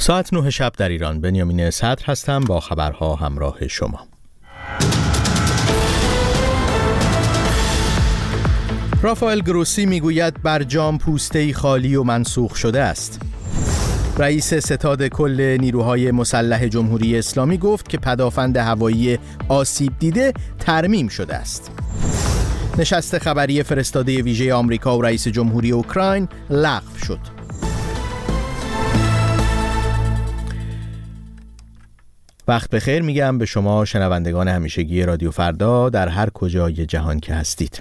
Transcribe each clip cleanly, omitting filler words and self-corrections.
ساعت 9 شب در ایران. بنیامین صدر هستم با خبرها همراه شما. رافائل گروسی میگوید برجام پوسته‌ای خالی و منسوخ شده است. رئیس ستاد کل نیروهای مسلح جمهوری اسلامی گفت که پدافند هوایی آسیب دیده ترمیم شده است. نشست خبری فرستاده ویژه آمریکا و رئیس جمهوری اوکراین لغو شد. وقت بخیر میگم به شما شنوندگان همیشگی رادیو فردا در هر کجای جهان که هستید.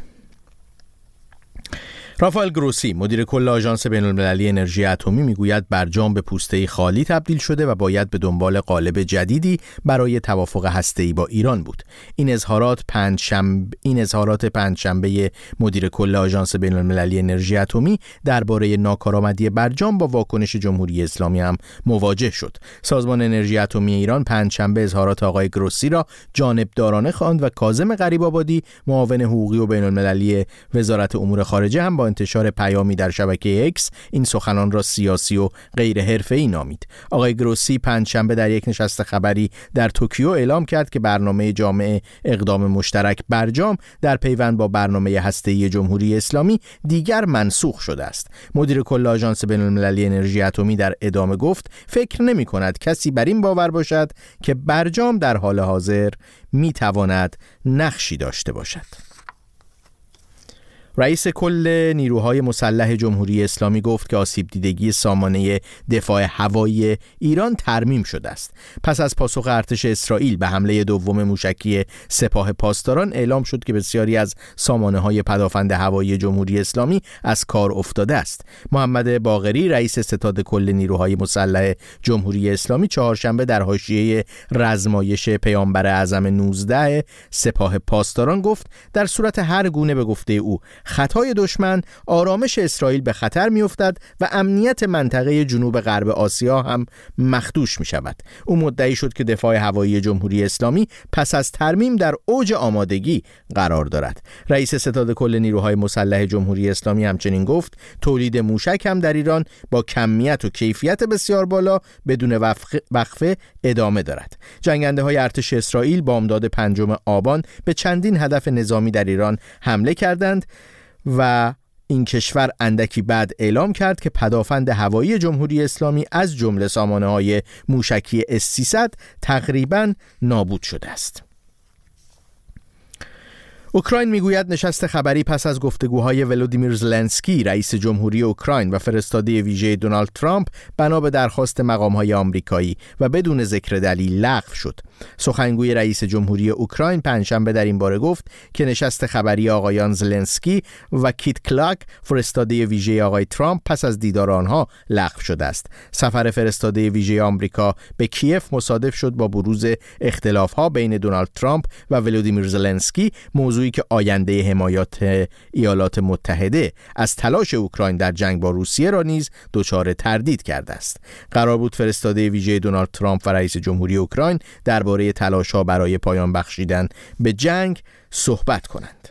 رافائل گروسی مدیر کل آژانس بین‌المللی انرژی اتمی میگوید برجام به پوسته‌ای خالی تبدیل شده و باید به دنبال قالب جدیدی برای توافق هسته‌ای با ایران بود. این اظهارات پنجشنبه مدیر کل آژانس بین‌المللی انرژی اتمی درباره ناکارآمدی برجام با واکنش جمهوری اسلامی هم مواجه شد. سازمان انرژی اتمی ایران پنجشنبه اظهارات آقای گروسی را جانبدارانه خواند و کاظم غریب‌آبادی معاون حقوقی و بین‌المللی وزارت امور خارجه هم با انتشار پیامی در شبکه اکس این سخنان را سیاسی و غیر حرفه‌ای نامید. آقای گروسی پنجشنبه در یک نشست خبری در توکیو اعلام کرد که برنامه جامع اقدام مشترک برجام در پیوند با برنامه هسته‌ای جمهوری اسلامی دیگر منسوخ شده است. مدیر کل آژانس بین‌المللی انرژی اتمی در ادامه گفت فکر نمی‌کند کسی بر این باور باشد که برجام در حال حاضر می‌تواند نقشی داشته باشد. رئیس کل نیروهای مسلح جمهوری اسلامی گفت که آسیب دیدگی سامانه دفاع هوایی ایران ترمیم شده است. پس از پاسخ ارتش اسرائیل به حمله دوم موشکی سپاه پاسداران اعلام شد که بسیاری از سامانه‌های پدافند هوایی جمهوری اسلامی از کار افتاده است. محمد باقری رئیس ستاد کل نیروهای مسلح جمهوری اسلامی چهارشنبه در حاشیه رزمایش پیامبر اعظم 19 سپاه پاسداران گفت در صورت هر گونه به گفته او خطای دشمن آرامش اسرائیل به خطر می‌افتد و امنیت منطقه جنوب غرب آسیا هم مخدوش می‌شود. او مدعی شد که دفاع هوایی جمهوری اسلامی پس از ترمیم در اوج آمادگی قرار دارد. رئیس ستاد کل نیروهای مسلح جمهوری اسلامی همچنین گفت تولید موشک هم در ایران با کمیت و کیفیت بسیار بالا بدون وقفه ادامه دارد. جنگنده‌های ارتش اسرائیل بامداد 5 آبان به چندین هدف نظامی در ایران حمله کردند و این کشور اندکی بعد اعلام کرد که پدافند هوایی جمهوری اسلامی از جمله سامانه‌های موشکی S-300 تقریباً نابود شده است. اوکراین میگوید نشست خبری پس از گفتگوهای ولودیمیر زلنسکی رئیس جمهوری اوکراین و فرستاده ویژه دونالد ترامپ بنا به درخواست مقام‌های آمریکایی و بدون ذکر دلیل لغو شد. سخنگوی رئیس جمهوری اوکراین پنجشنبه در این باره گفت که نشست خبری آقایان زلنسکی و کیت کلاک فرستاده ویژه آقای ترامپ پس از دیدار آنها لغو شده است. سفر فرستاده ویژه آمریکا به کیف مصادف شد با بروز اختلاف‌ها بین دونالد ترامپ و ولودیمیر زلنسکی، موضوعی که آینده حمایت ایالات متحده از تلاش اوکراین در جنگ با روسیه را نیز دچار تردید کرده است. قرار بود فرستاده ویژه دونالد ترامپ و رئیس جمهوری اوکراین درباره تلاش‌ها برای پایان بخشیدن به جنگ صحبت کنند.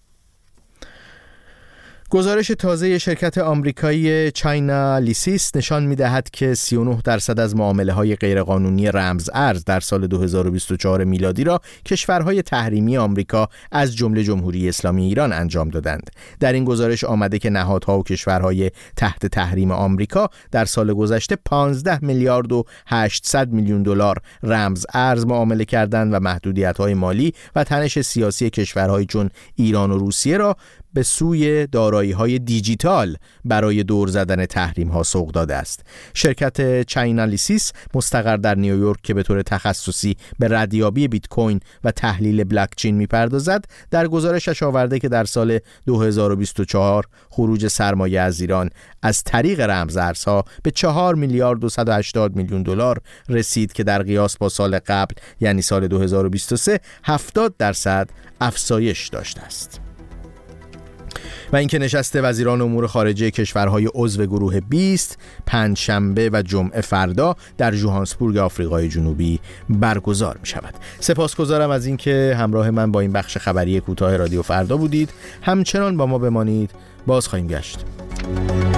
گزارش تازه شرکت آمریکایی چاینالیسیس نشان می‌دهد که 39% از معامله‌های غیرقانونی رمز ارز در سال 2024 میلادی را کشورهای تحریمی آمریکا از جمله جمهوری اسلامی ایران انجام دادند. در این گزارش آمده که نهادها و کشورهای تحت تحریم آمریکا در سال گذشته 15 میلیارد و 800 میلیون دلار رمز ارز معامله کردند و محدودیت‌های مالی و تنش سیاسی کشورهای چون ایران و روسیه را به سوی دارایی‌های دیجیتال برای دور زدن تحریم‌ها سوق داده است. شرکت چاینالیسیس مستقر در نیویورک که به طور تخصصی به ردیابی بیت کوین و تحلیل بلاک چین می‌پردازد، در گزارشش آورده که در سال 2024 خروج سرمایه از ایران از طریق رمز ارزها به 4 میلیارد و 180 میلیون دلار رسید که در قیاس با سال قبل یعنی سال 2023 70% افزایش داشته است. و اینکه نشست وزیران امور خارجه کشورهای عضو گروه 20 پنجشنبه و جمعه فردا در جوهانسبورگ آفریقای جنوبی برگزار می شود. سپاسگزارم از اینکه همراه من با این بخش خبری کوتاه رادیو فردا بودید. همچنان با ما بمانید، باز خواهیم گشت.